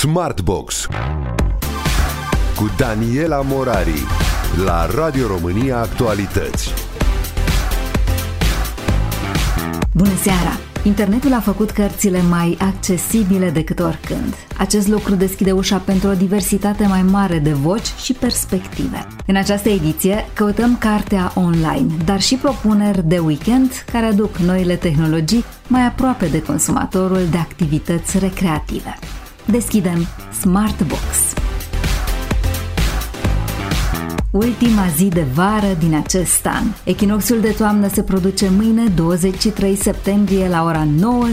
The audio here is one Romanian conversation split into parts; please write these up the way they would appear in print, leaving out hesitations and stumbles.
Smartbox cu Daniela Morari la Radio România Actualități. Bună seara! Internetul a făcut cărțile mai accesibile decât oricând. Acest lucru deschide ușa pentru o diversitate mai mare de voci și perspective. În această ediție căutăm cartea online, dar și propuneri de weekend care aduc noile tehnologii mai aproape de consumatorul de activități recreative. Deschidem Smartbox. Ultima zi de vară din acest an. Echinoxiul de toamnă se produce mâine, 23 septembrie, la ora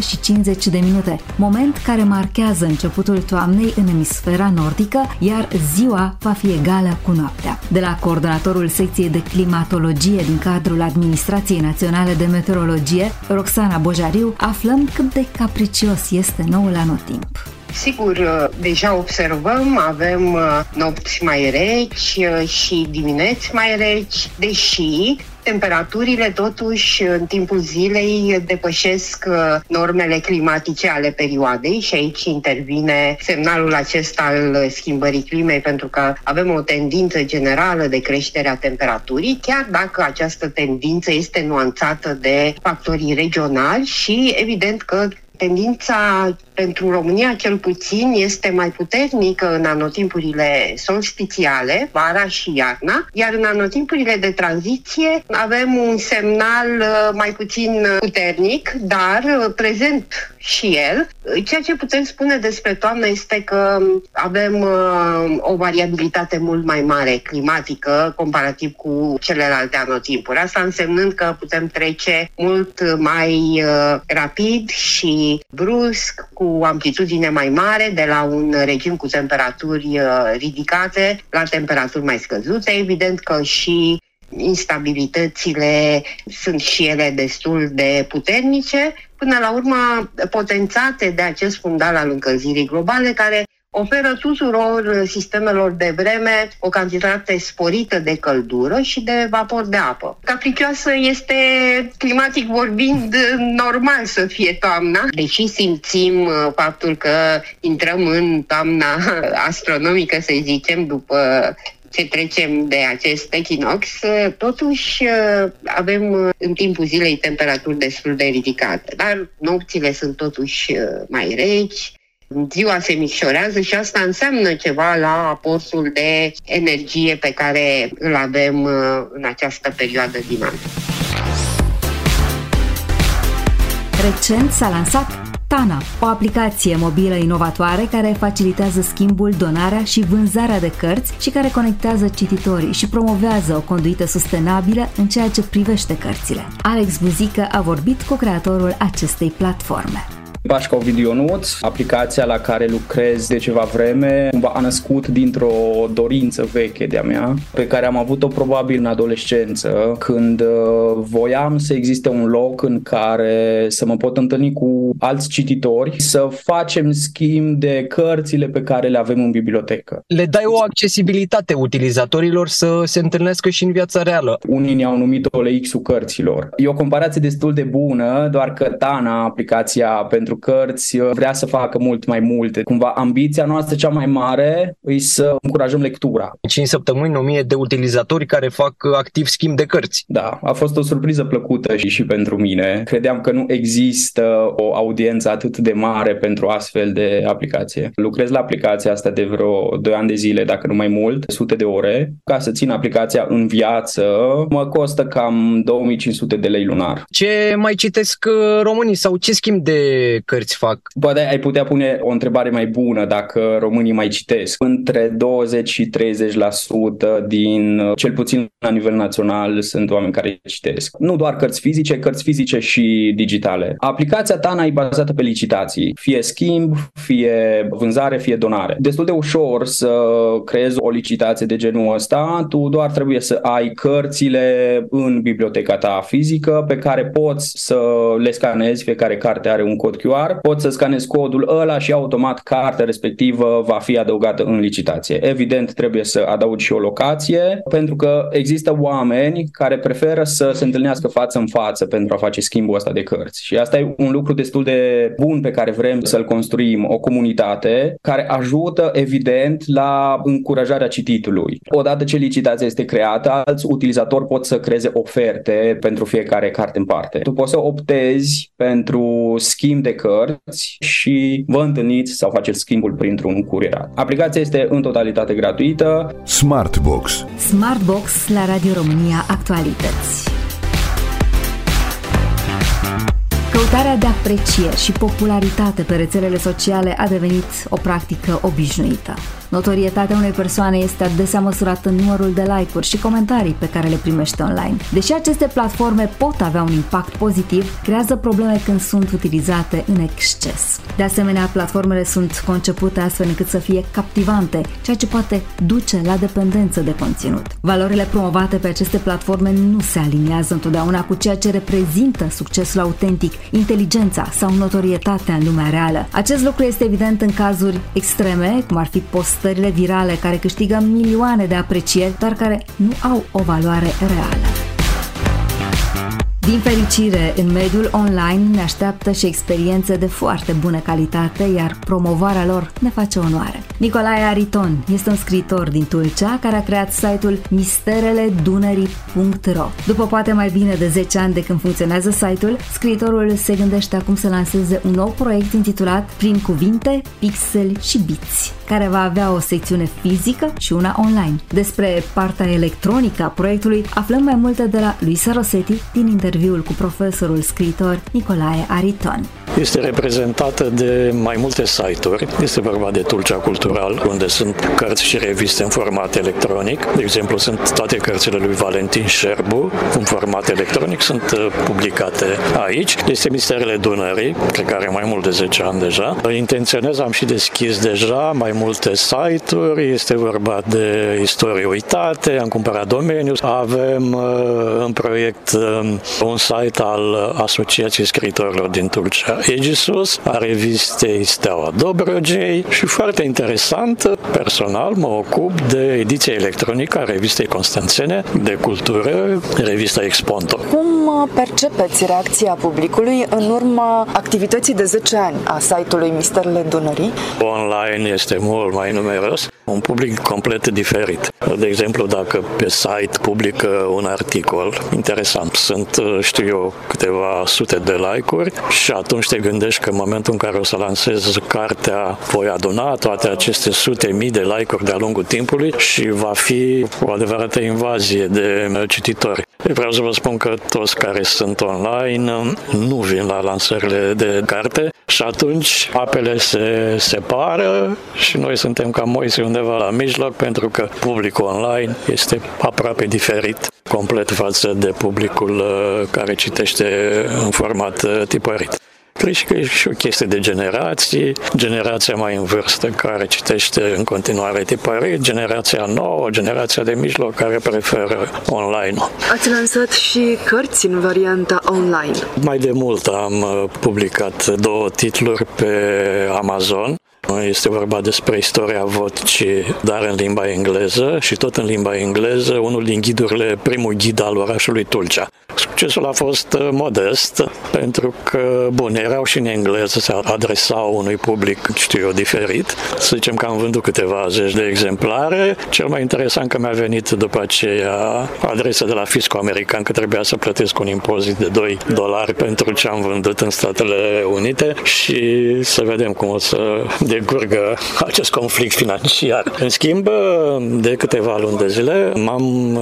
9:50, moment care marchează începutul toamnei în emisfera nordică, iar ziua va fi egală cu noaptea. De la coordonatorul secției de climatologie din cadrul Administrației Naționale de Meteorologie, Roxana Bojariu, aflăm cât de capricios este noul anotimp. Sigur, deja observăm, avem nopți mai reci și dimineți mai reci, deși temperaturile totuși în timpul zilei depășesc normele climatice ale perioadei și aici intervine semnalul acesta al schimbării climei, pentru că avem o tendință generală de creștere a temperaturii, chiar dacă această tendință este nuanțată de factorii regionali și evident că tendința pentru România, cel puțin, este mai puternică în anotimpurile solstițiale, vara și iarna, iar în anotimpurile de tranziție avem un semnal mai puțin puternic, dar prezent și el. Ceea ce putem spune despre toamnă este că avem o variabilitate mult mai mare climatică comparativ cu celelalte anotimpuri. Asta însemnând că putem trece mult mai rapid și brusc, cu amplitudine mai mare, de la un regim cu temperaturi ridicate la temperaturi mai scăzute. Evident că și instabilitățile sunt și ele destul de puternice, până la urmă potențate de acest fundal al încălzirii globale, care oferă tuturor sistemelor de vreme o cantitate sporită de căldură și de vapor de apă. Capricioasă este, climatic vorbind, normal să fie toamna, deși simțim faptul că intrăm în toamna astronomică, să zicem, după ce trecem de acest echinox, totuși avem în timpul zilei temperaturi destul de ridicate, dar nopțile sunt totuși mai reci, ziua se micșorează și asta înseamnă ceva la aportul de energie pe care îl avem în această perioadă din an. Recent s-a lansat Tana, o aplicație mobilă inovatoare care facilitează schimbul, donarea și vânzarea de cărți și care conectează cititorii și promovează o conduită sustenabilă în ceea ce privește cărțile. Alex Buzică a vorbit cu creatorul acestei platforme. Pașca Ovidionuț, aplicația la care lucrez de ceva vreme, cumva a născut dintr-o dorință veche de-a mea, pe care am avut-o probabil în adolescență, când voiam să existe un loc în care să mă pot întâlni cu alți cititori, să facem schimb de cărțile pe care le avem în bibliotecă. Le dai o accesibilitate utilizatorilor să se întâlnească și în viața reală. Unii ne-au numit OLX-ul cărților. E o comparație destul de bună, doar că Tana, aplicația pentru cărți, vrea să facă mult mai multe. Cumva ambiția noastră cea mai mare e să încurajăm lectura. 5 săptămâni, 1000 de utilizatori care fac activ schimb de cărți. Da, a fost o surpriză plăcută și pentru mine. Credeam că nu există o audiență atât de mare pentru astfel de aplicație. Lucrez la aplicația asta de vreo 2 ani de zile, dacă nu mai mult, sute de ore. Ca să țin aplicația în viață, mă costă cam 2500 de lei lunar. Ce mai citesc românii sau ce schimb de cărți fac? Poate ai putea pune o întrebare mai bună dacă românii mai citesc. Între 20 și 30% din, cel puțin la nivel național, sunt oameni care citesc. Nu doar cărți fizice și digitale. Aplicația Tana e bazată pe licitații. Fie schimb, fie vânzare, fie donare. Destul de ușor să creezi o licitație de genul ăsta. Tu doar trebuie să ai cărțile în biblioteca ta fizică pe care poți să le scanezi. Fiecare carte are un cod QR ulterior poți să scanezi codul ăla și automat cartea respectivă va fi adăugată în licitație. Evident, trebuie să adaugi și o locație, pentru că există oameni care preferă să se întâlnească față în față pentru a face schimbul ăsta de cărți. Și asta e un lucru destul de bun pe care vrem să-l construim, o comunitate care ajută, evident, la încurajarea cititului. Odată ce licitația este creată, alți utilizatori pot să creeze oferte pentru fiecare carte în parte. Tu poți să optezi pentru schimb de cărți și vă întâlniți sau faceți schimbul printr-un curierat. Aplicația este în totalitate gratuită. Smartbox. Smartbox la Radio România Actualități. Căutarea de aprecieri și popularitate pe rețelele sociale a devenit o practică obișnuită. Notorietatea unei persoane este adesea măsurată în numărul de like-uri și comentarii pe care le primește online. Deși aceste platforme pot avea un impact pozitiv, creează probleme când sunt utilizate în exces. De asemenea, platformele sunt concepute astfel încât să fie captivante, ceea ce poate duce la dependență de conținut. Valorile promovate pe aceste platforme nu se aliniază întotdeauna cu ceea ce reprezintă succesul autentic, inteligența sau notorietatea în lumea reală. Acest lucru este evident în cazuri extreme, cum ar fi postările virale care câștigă milioane de aprecieri, dar care nu au o valoare reală. Din fericire, în mediul online ne așteaptă și experiențe de foarte bună calitate, iar promovarea lor ne face onoare. Nicolae Ariton este un scriitor din Tulcea care a creat site-ul mistereledunării.ro. După poate mai bine de 10 ani de când funcționează site-ul, scriitorul se gândește acum să lanseze un nou proiect intitulat Prin cuvinte, pixeli și biți, care va avea o secțiune fizică și una online. Despre partea electronică a proiectului aflăm mai multe de la Luisa Rosetti din interviul cu profesorul scriitor Nicolae Ariton. Este reprezentată de mai multe site-uri. Este vorba de Tulcea Cultural, unde sunt cărți și reviste în format electronic. De exemplu, sunt toate cărțile lui Valentin Șerbu în format electronic, sunt publicate aici. Este Misterele Dunării, cred că are mai mult de 10 ani deja. Intenționez, am și deschis deja mai multe site-uri. Este vorba de istorie uitate, am cumpărat domeniul. Avem în proiect un site al Asociației Scriitorilor din Tulcea, Egisus, a revistei Steaua Dobrogei și foarte interesant, personal mă ocup de ediția electronică a revistei constanțene de cultură, revista Exponto. Cum percepeți reacția publicului în urma activității de 10 ani a site-ului Misterele Dunării? Online este mult mai numeros, un public complet diferit. De exemplu, dacă pe site publică un articol interesant, sunt, știu eu, câteva sute de like-uri și atunci te gândești că în momentul în care o să lansez cartea, voi aduna toate aceste sute mii de like-uri de-a lungul timpului și va fi o adevărată invazie de cititori. Vreau să vă spun că toți care sunt online nu vin la lansările de carte și atunci apele se separă și noi suntem ca Moise undeva la mijloc, pentru că publicul online este aproape diferit complet față de publicul care citește în format tipărit. Cred că e și o chestie de generații, generația mai în vârstă care citește în continuare tipărit, generația nouă, generația de mijloc care preferă online. Ați lansat și cărți în varianta online. Mai de mult am publicat 2 titluri pe Amazon. Este vorba despre istoria vodcii, dar în limba engleză și tot în limba engleză, unul din ghidurile, primul ghid al orașului Tulcea. Succesul a fost modest, pentru că, bun, erau și în engleză, se adresau unui public, știu eu, diferit. Să zicem că am vândut câteva zeci de exemplare. Cel mai interesant că mi-a venit după aceea adresa de la fiscul american, că trebuia să plătesc un impozit de $2 pentru ce am vândut în Statele Unite și să vedem cum o să decurgă acest conflict financiar. În schimb, de câteva luni de zile m-am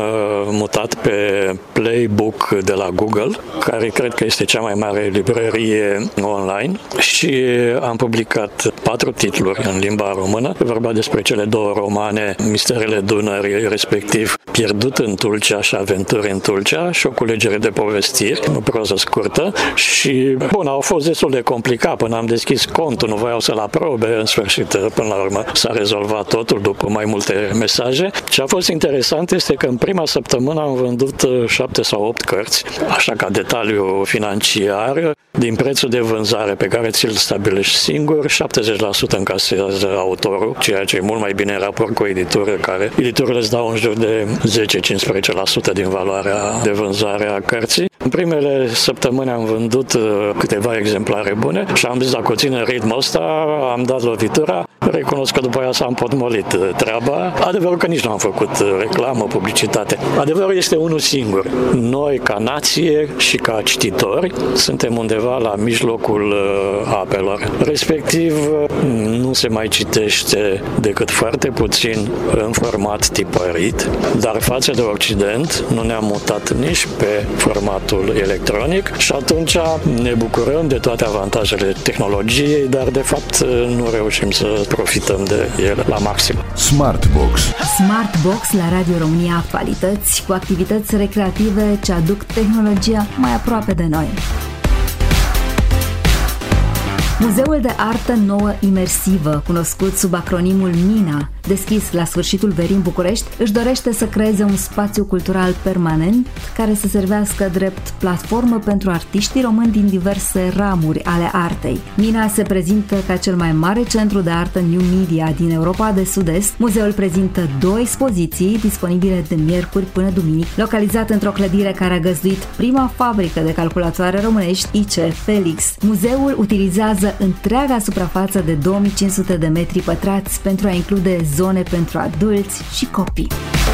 mutat pe Playbook de la Google, care cred că este cea mai mare librărie online, și am publicat 4 titluri în limba română. E vorba despre cele 2 romane, Misterele Dunării, respectiv Pierdut în Tulcea și Aventuri în Tulcea, și o culegere de povestiri, o proză scurtă. Și, bun, au fost destul de complicat până am deschis contul, nu voiau să-l aprobe, în sfârșit, până la urmă, s-a rezolvat totul după mai multe mesaje. Ce a fost interesant este că în prima săptămână am vândut 7 sau 8 cărți, așa ca detaliu financiar, din prețul de vânzare pe care ți-l stabilești singur, 70% încasează autorul, ceea ce e mult mai bine în raport cu o editură, care editurile îți dau în jur de 10-15% din valoarea de vânzare a cărții. În primele săptămâni am vândut câteva exemplare bune și am zis, dacă o țin în ritmul ăsta, am dat lovitura, recunosc că după aia s-a împotmolit treaba. Adevărul că nici nu am făcut reclamă, publicitate. Adevărul este unul singur. Noi, ca nație și ca cititori, suntem undeva la mijlocul apelor. Respectiv, nu se mai citește decât foarte puțin în format tipărit, dar față de Occident nu ne-am mutat nici pe formatul electronic și atunci ne bucurăm de toate avantajele tehnologiei, dar de fapt nu reușim să profităm de ele la maxim. Smartbox. Smartbox la Radio România Actualități, cu activități recreative ce aduc tehnologia mai aproape de noi. Muzeul de artă nouă imersivă, cunoscut sub acronimul MINA, deschis la sfârșitul verii în București, își dorește să creeze un spațiu cultural permanent care să servească drept platformă pentru artiștii români din diverse ramuri ale artei. MINA se prezintă ca cel mai mare centru de artă New Media din Europa de Sud-Est. Muzeul prezintă 2 expoziții disponibile de miercuri până duminică, localizat într-o clădire care a găzduit prima fabrică de calculatoare românești, IC Felix. Muzeul utilizează întreaga suprafață de 2500 de metri pătrați pentru a include zone pentru adulți și copii.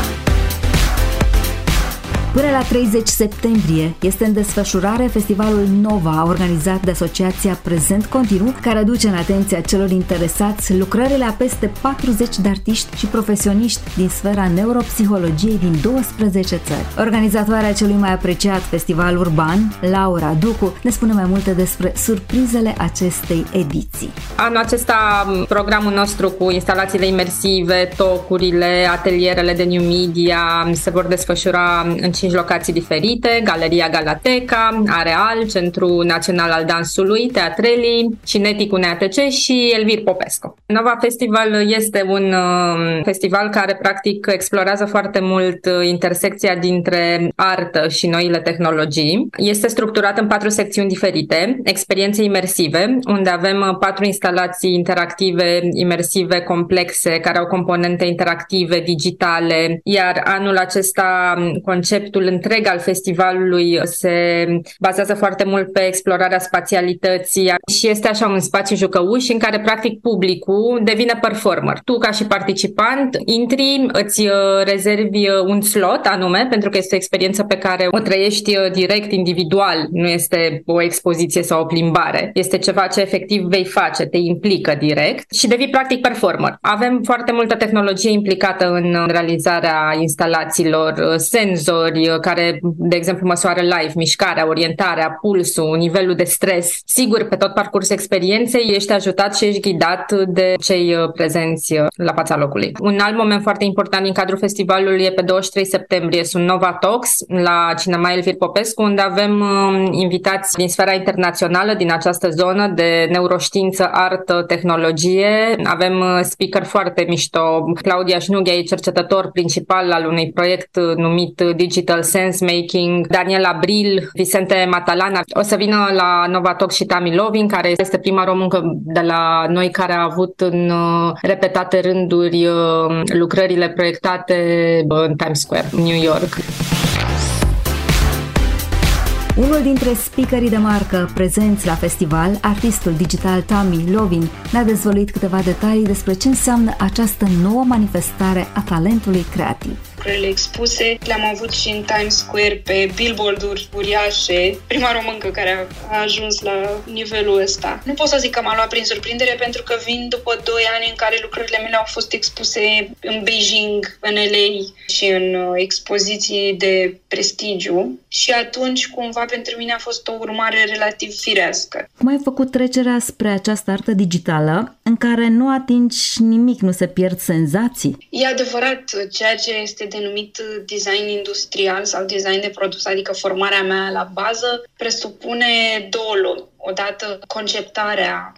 Până la 30 septembrie este în desfășurare festivalul Nova, organizat de Asociația Prezent Continuu, care aduce în atenția celor interesați lucrările a peste 40 de artiști și profesioniști din sfera neuropsihologiei din 12 țări. Organizatoarea celui mai apreciat festival urban, Laura Ducu, ne spune mai multe despre surprizele acestei ediții. Anul acesta, programul nostru cu instalațiile imersive, tocurile, atelierele de New Media se vor desfășura în 5 locații diferite: Galeria Galateca, Areal, Centrul Național al Dansului, Teatrelii, Cineticul UNEATC și Elvir Popescu. Nova Festival este un festival care practic explorează foarte mult intersecția dintre artă și noile tehnologii. Este structurat în 4 secțiuni diferite: experiențe imersive, unde avem 4 instalații interactive, imersive, complexe, care au componente interactive, digitale, iar anul acesta conceptul întreg al festivalului se bazează foarte mult pe explorarea spațialității și este așa un spațiu jucăuș în care practic publicul devine performer. Tu ca și participant intri, îți rezervi un slot anume, pentru că este o experiență pe care o trăiești direct, individual, nu este o expoziție sau o plimbare. Este ceva ce efectiv vei face, te implică direct și devii practic performer. Avem foarte multă tehnologie implicată în realizarea instalațiilor, senzori care, de exemplu, măsoară live mișcarea, orientarea, pulsul, nivelul de stres. Sigur, pe tot parcursul experienței ești ajutat și ești ghidat de cei prezenți la fața locului. Un alt moment foarte important din cadrul festivalului e pe 23 septembrie. Sunt Nova Talks la Cinema Elvir Popescu, unde avem invitați din sfera internațională, din această zonă de neuroștiință, artă, tehnologie. Avem speaker foarte mișto. Claudia Șnughea e cercetător principal al unui proiect numit Digital Sense Making, Daniel Abril, Vicente Matalana. O să vină la Nova Talks și Tami Lovin, care este prima româncă de la noi care a avut în repetate rânduri lucrările proiectate în Times Square, New York. Unul dintre speakerii de marcă prezenți la festival, artistul digital Tami Lovin, ne-a dezvăluit câteva detalii despre ce înseamnă această nouă manifestare a talentului creativ. Lucrările expuse le-am avut și în Times Square pe billboard-uri uriașe. Prima româncă care a ajuns la nivelul ăsta. Nu pot să zic că m-a luat prin surprindere, pentru că vin după 2 ani în care lucrările mele au fost expuse în Beijing, în LA și în expoziții de prestigiu. Și atunci, cumva, pentru mine a fost o urmare relativ firească. Cum ai făcut trecerea spre această artă digitală în care nu atingi nimic, nu se pierd senzații? E adevărat, ceea ce este denumit design industrial sau design de produs, adică formarea mea la bază, presupune 2 lumi. Odată conceptarea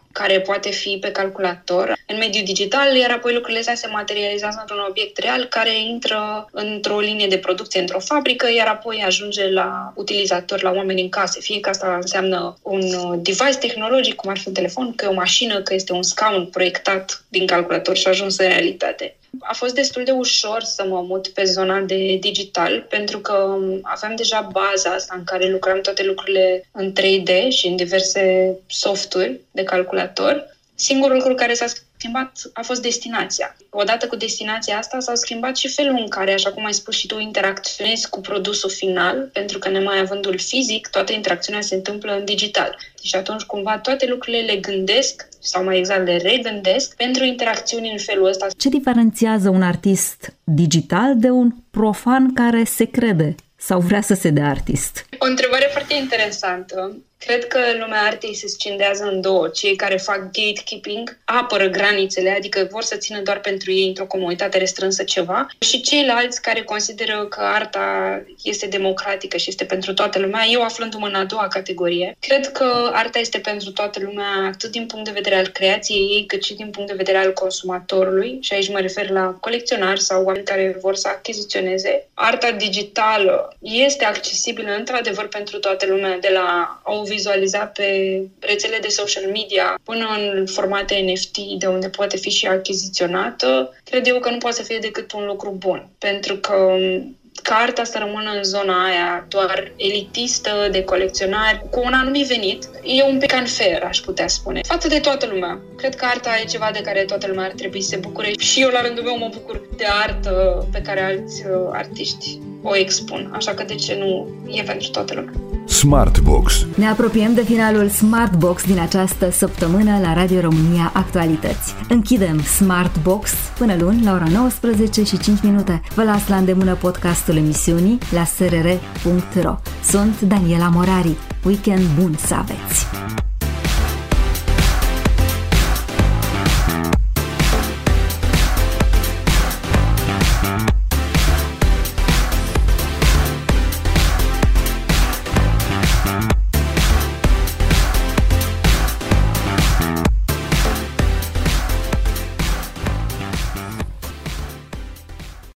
care poate fi pe calculator în mediul digital, iar apoi lucrurile astea se materializează într-un obiect real care intră într-o linie de producție, într-o fabrică, iar apoi ajunge la utilizator, la oameni în case. Fie că asta înseamnă un device tehnologic, cum ar fi un telefon, că e o mașină, că este un scaun proiectat din calculator și ajuns în realitate. A fost destul de ușor să mă mut pe zona de digital, pentru că aveam deja baza asta în care lucram toate lucrurile în 3D și în diverse softuri de calculator. Singurul lucru care s-a schimbat a fost destinația. Odată cu destinația asta s-au schimbat și felul în care, așa cum ai spus și tu, interacționezi cu produsul final, pentru că nemai avându-l fizic, toată interacțiunea se întâmplă în digital. Și atunci cumva toate lucrurile le gândesc, sau mai exact le regândesc, pentru interacțiuni în felul ăsta. Ce diferențiază un artist digital de un profan care se crede sau vrea să se dea artist? O întrebare foarte interesantă. Cred că lumea artei se scindează în două. Cei care fac gatekeeping apără granițele, adică vor să țină doar pentru ei într-o comunitate restrânsă ceva, și ceilalți care consideră că arta este democratică și este pentru toată lumea, eu aflându-mă în a doua categorie. Cred că arta este pentru toată lumea, atât din punct de vedere al creației ei, cât și din punct de vedere al consumatorului, și aici mă refer la colecționari sau oameni care vor să achiziționeze. Arta digitală este accesibilă într-adevăr pentru toată lumea, de la o vizualiza pe rețele de social media până în formate NFT, de unde poate fi și achiziționată. Cred eu că nu poate să fie decât un lucru bun, pentru că ca arta să rămână în zona aia doar elitistă, de colecționari, cu un anumit venit, e un pic unfair, aș putea spune, față de toată lumea. Cred că arta e ceva de care toată lumea ar trebui să se bucure și eu la rândul meu mă bucur de artă pe care alți artiști o expun, așa că de ce nu e pentru toată lumea. Smartbox. Ne apropiem de finalul Smartbox din această săptămână la Radio România Actualități. Închidem Smartbox până luni la ora 19:05. Vă las la îndemână podcastul emisiunii la srr.ro. Sunt Daniela Morari. Weekend bun să aveți!